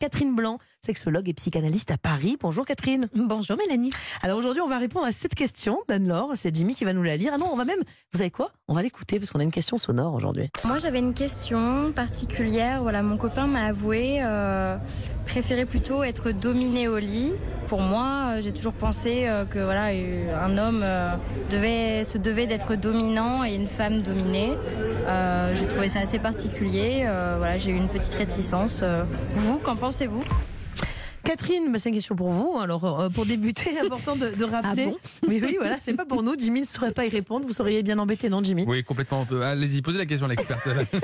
Catherine Blanc, sexologue et psychanalyste à Paris. Bonjour Catherine. Bonjour Mélanie. Alors aujourd'hui, on va répondre à cette question d'Anne-Laure. C'est Jimmy qui va nous la lire. Ah non, on va même, vous savez quoi? On va l'écouter parce qu'on a une question sonore aujourd'hui. Moi, j'avais une question particulière. Voilà, mon copain m'a avoué préférer plutôt être dominé au lit. Pour moi, j'ai toujours pensé que voilà, un homme se devait d'être dominant et une femme dominée. J'ai trouvé ça assez particulier. Voilà, j'ai eu une petite réticence. Vous, qu'en pensez-vous ? Catherine, c'est une question pour vous. Alors, pour débuter, important de rappeler. Ah bon ? Oui, voilà, c'est pas pour nous. Jimmy ne saurait pas y répondre. Vous seriez bien embêté, non, Jimmy? Oui, complètement. Allez-y, posez la question à l'expert.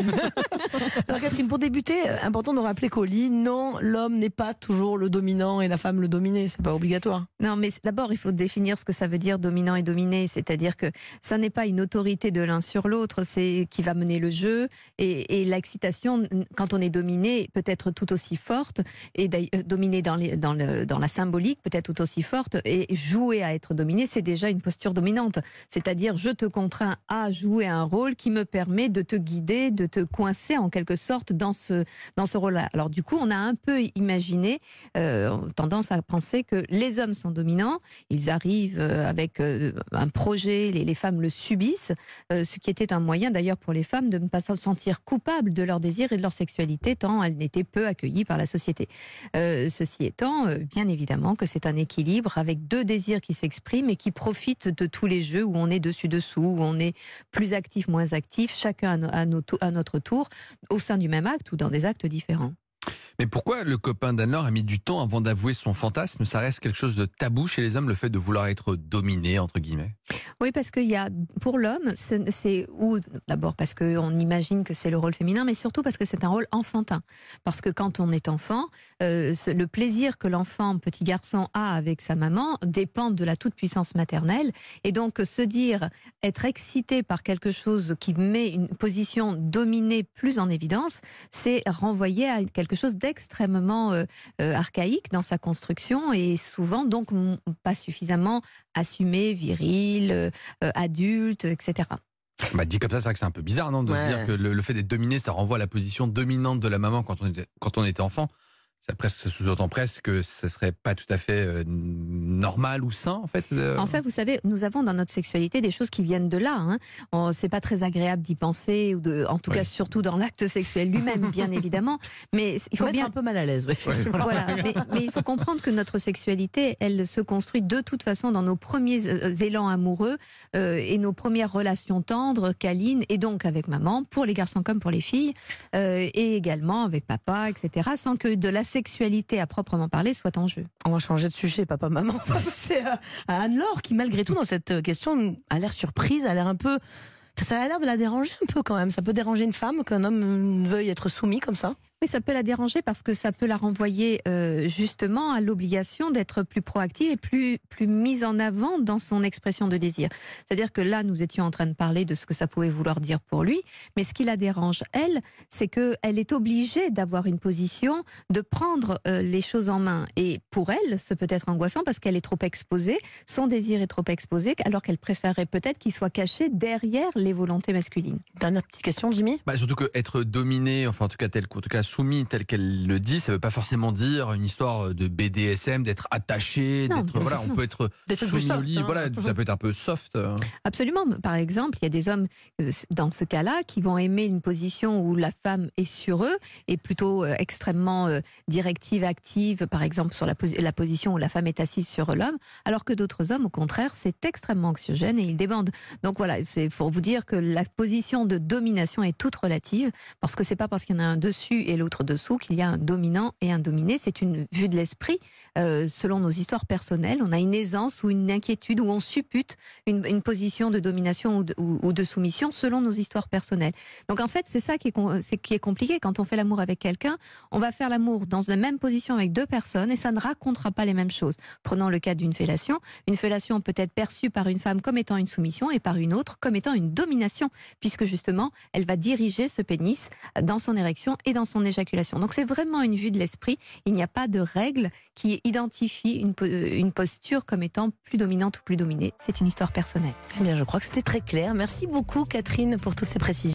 Alors, Catherine, pour débuter, important de rappeler qu'au lit, non, l'homme n'est pas toujours le dominant et la femme le dominé. C'est pas obligatoire. Non, mais d'abord, il faut définir ce que ça veut dire dominant et dominé. C'est-à-dire que ça n'est pas une autorité de l'un sur l'autre, c'est qui va mener le jeu. Et l'excitation, quand on est dominé, peut être tout aussi forte. Et dominé dans la symbolique, peut être tout aussi forte. Et jouer à être dominé, c'est déjà une posture dominante. C'est-à-dire, je te contrains à jouer un rôle qui me permet de te guider, de te coincer en quelque sorte dans ce rôle-là. Alors du coup, on a un peu imaginé, tendance à penser que les hommes sont dominants, ils arrivent avec un projet, les femmes le subissent, ce qui était un moyen d'ailleurs pour les femmes de ne pas se sentir coupables de leur désir et de leur sexualité, tant elles n'étaient peu accueillies par la société. Ceci étant, bien évidemment que c'est un équilibre avec deux désirs qui s'expriment et qui profitent de tous les jeux où on est dessus-dessous, où on est plus actif, moins actif, chacun à notre tour, au sein du même acte ou dans des actes différents. Mais pourquoi le copain d'Anne-Laure a mis du temps avant d'avouer son fantasme? Ça reste quelque chose de tabou chez les hommes, le fait de vouloir être dominé, entre guillemets. Oui, parce qu'il y a, pour l'homme, d'abord parce qu'on imagine que c'est le rôle féminin, mais surtout parce que c'est un rôle enfantin. Parce que quand on est enfant, le plaisir que l'enfant, petit garçon, a avec sa maman dépend de la toute-puissance maternelle. Et donc, se dire, être excité par quelque chose qui met une position dominée plus en évidence, c'est renvoyer à quelque chose d'extrêmement archaïque dans sa construction et souvent donc pas suffisamment assumé, viril, adulte, etc. Dit comme ça, c'est vrai que c'est un peu bizarre, non, de se dire que le fait d'être dominé, ça renvoie à la position dominante de la maman quand on était enfant. Ça sous-entend presque que ce serait pas tout à fait normal ou sain, en fait. En fait, vous savez, nous avons dans notre sexualité des choses qui viennent de là. C'est pas très agréable d'y penser, en tout cas surtout dans l'acte sexuel lui-même, bien évidemment. Mais il faut bien être un peu mal à l'aise. Voilà. Mais il faut comprendre que notre sexualité, elle se construit de toute façon dans nos premiers élans amoureux et nos premières relations tendres, câlines, et donc avec maman, pour les garçons comme pour les filles, et également avec papa, etc. Sans que de la sexualité à proprement parler soit en jeu. On va changer de sujet, papa-maman. On va passer à Anne-Laure qui, malgré tout, dans cette question, a l'air surprise, a l'air un peu... Ça a l'air de la déranger un peu quand même. Ça peut déranger une femme qu'un homme veuille être soumis comme ça? Oui, ça peut la déranger parce que ça peut la renvoyer justement à l'obligation d'être plus proactive et plus mise en avant dans son expression de désir. C'est-à-dire que là, nous étions en train de parler de ce que ça pouvait vouloir dire pour lui, mais ce qui la dérange, elle, c'est qu'elle est obligée d'avoir une position, de prendre les choses en main. Et pour elle, c'est peut-être angoissant parce qu'elle est trop exposée, son désir est trop exposé, alors qu'elle préférerait peut-être qu'il soit caché derrière les volontés masculines. Dernière petite question, Jimmy. Surtout qu'être dominé, enfin en tout cas soumis tel qu'elle le dit, ça veut pas forcément dire une histoire de BDSM, d'être attaché, on peut être soumis au lit, ça peut être un peu soft. Absolument. Par exemple, il y a des hommes dans ce cas-là qui vont aimer une position où la femme est sur eux et plutôt extrêmement directive, active, par exemple sur la position où la femme est assise sur l'homme, alors que d'autres hommes, au contraire, c'est extrêmement anxiogène et ils débandent. Donc voilà, c'est pour vous dire que la position de domination est toute relative, parce que c'est pas parce qu'il y en a un dessus et l'autre dessous qu'il y a un dominant et un dominé. C'est une vue de l'esprit. Selon nos histoires personnelles, on a une aisance ou une inquiétude où on suppute une position de domination ou de soumission selon nos histoires personnelles. Donc en fait, c'est ça qui est compliqué. Quand on fait l'amour avec quelqu'un, on va faire l'amour dans la même position avec deux personnes et ça ne racontera pas les mêmes choses. Prenons le cas d'une fellation. Une fellation peut être perçue par une femme comme étant une soumission et par une autre comme étant une domination, puisque justement, elle va diriger ce pénis dans son érection et dans son éjaculation. Donc c'est vraiment une vue de l'esprit. Il n'y a pas de règle qui identifie une posture comme étant plus dominante ou plus dominée. C'est une histoire personnelle. Eh bien, je crois que c'était très clair. Merci beaucoup, Catherine, pour toutes ces précisions.